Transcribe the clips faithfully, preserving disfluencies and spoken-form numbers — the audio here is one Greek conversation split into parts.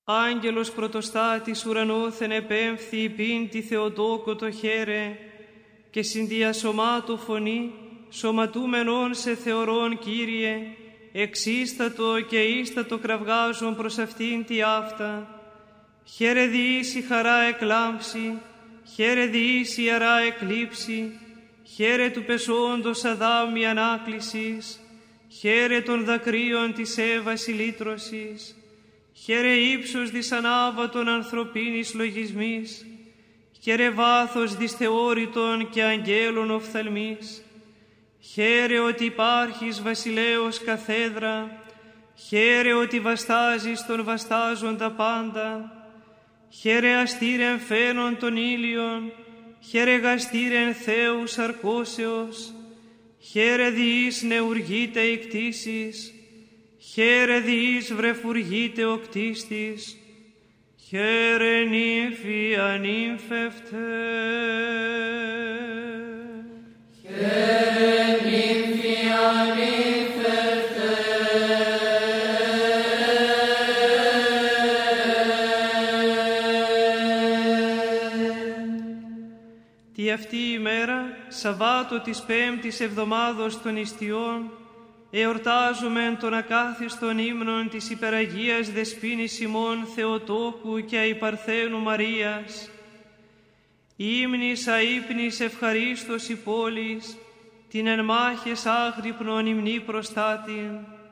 Άγγελος πρωτοστάτης ουρανόθεν επέμφθη υπήν τη Θεοτόκο το χαίρε και συνδιασωμάτω φωνή σωματούμενον σε θεωρών Κύριε εξίστατο και ίστατο κραυγάζον προς αυτήν τη αυτά. Χαίρε διήσει χαρά εκλάμψη, χαίρε διήσει ιαρά εκλείψη, χαίρε του πεσόντος Αδάμ η ανάκλησης, χαίρε των δακρύων της Εύας η λύτρωσης, χαίρε ύψος δυσανάβατον ανθρωπίνης λογισμής, χαίρε βάθος δυσθεώρητον και αγγέλων οφθαλμής, χαίρε ότι υπάρχεις βασιλέως καθέδρα, χαίρε ότι βαστάζεις τον βαστάζοντα πάντα, χαίρε αστήρεν φαίνον των ήλιων, χαίρε γαστήρεν Θεού σαρκώσεως, χαίρε διείς νεουργείται η κτήσης, χαίρε διείς βρεφουργείται ο κτίστης, χαίρε νύμφη ανύμφευτε. Χαίρε νύμφη ανύμφευτε. Τι αυτή η μέρα, Σαββάτο της πέμπτης εβδομάδος των Ιστιών, εορτάζουμε τον ακάθιστον ύμνον της υπεραγίας Δεσποίνης ημών Θεοτόκου και Αϊπαρθένου Μαρίας. Ύμνης αείπνης ευχαρίστως η πόλης, την εν μάχες άγρυπνον υμνή προστάτην.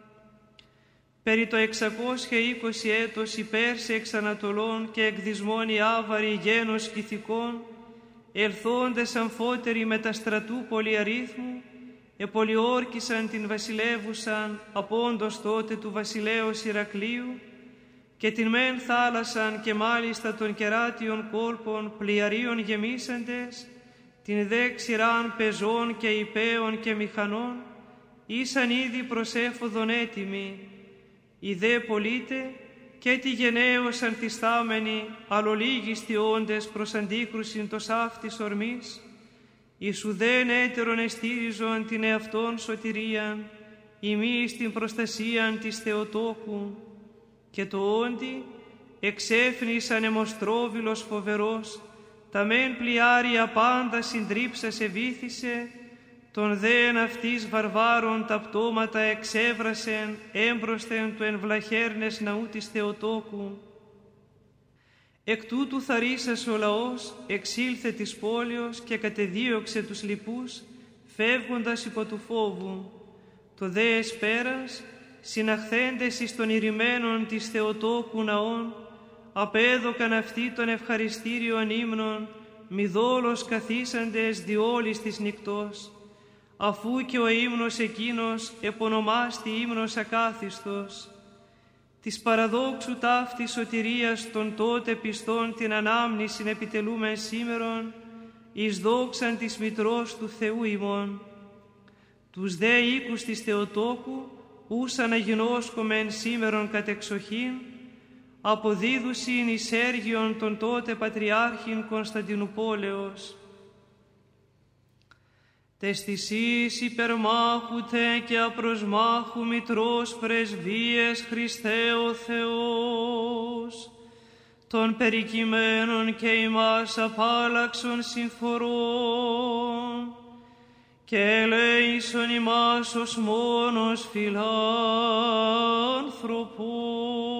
Περί το εξακόσια είκοσι έτος οι Πέρσοι εξ Ανατολών και εκδισμών οι Άβαροι γένος κηθικών, ελθόντες αμφότεροι μεταστρατού πολυαρίθμου, επολιόρκησαν την βασιλεύουσαν απόντος τότε του βασιλέως Ηρακλείου και την μεν θάλασσαν και μάλιστα των κεράτιων κόλπων πλοιαρίων γεμίσαντες, την δε ξηράν πεζών και υπαίων και μηχανών, ήσαν ήδη προς έφοδον έτοιμοι. Οι δε πολίτε και τη γενναίως ανθιστάμενοι αλλολίγιστοι όντες προς αντίκρουσιν τος αύτης ορμής, εις ουδέν έτερον εστήριζον την εαυτόν σωτηρίαν, ημείς την προστασίαν της Θεοτόκου, και το όντι εξέφνης ανεμοστρόβιλος φοβερός, τα μεν πλοιάρια πάντα συντρίψασε βύθισε, τον δέν αυτής βαρβάρων τα πτώματα εξέβρασεν έμπροσθεν του εμβλαχέρνες ναού της Θεοτόκου. Εκ τούτου θαρρήσας ο λαός εξήλθε της πόλεως και κατεδίωξε τους λοιπούς, φεύγοντας υπό του φόβου. Το δε εσπέρας, συναχθέντες εις των ηρημένων της Θεοτόκου ναών, απέδωκαν αυτοί των ευχαριστήριων ύμνων, μη δόλος καθίσαντες διόλης της νυκτός, αφού και ο ύμνος εκείνος επωνομάστη ύμνος ακάθιστος. Της παραδόξου ταύτης σωτηρίας των τότε πιστών την ανάμνησιν επιτελούμεν σήμερον, εις δόξαν της Μητρός του Θεού ημών. Τους δε οίκους της Θεοτόκου, ούς αναγινώσκομεν σήμερον κατεξοχήν, αποδίδουσιν εις έργειον των τότε Πατριάρχην Κωνσταντινουπόλεως. Τες της εις υπερμάχου τε και απροσμάχου Μητρός πρεσβείες Χριστέ ο Θεός, των περικειμένων και ημάς απάλλαξον συμφορών, και ελέησον ημάς ως μόνος φιλάνθρωπος.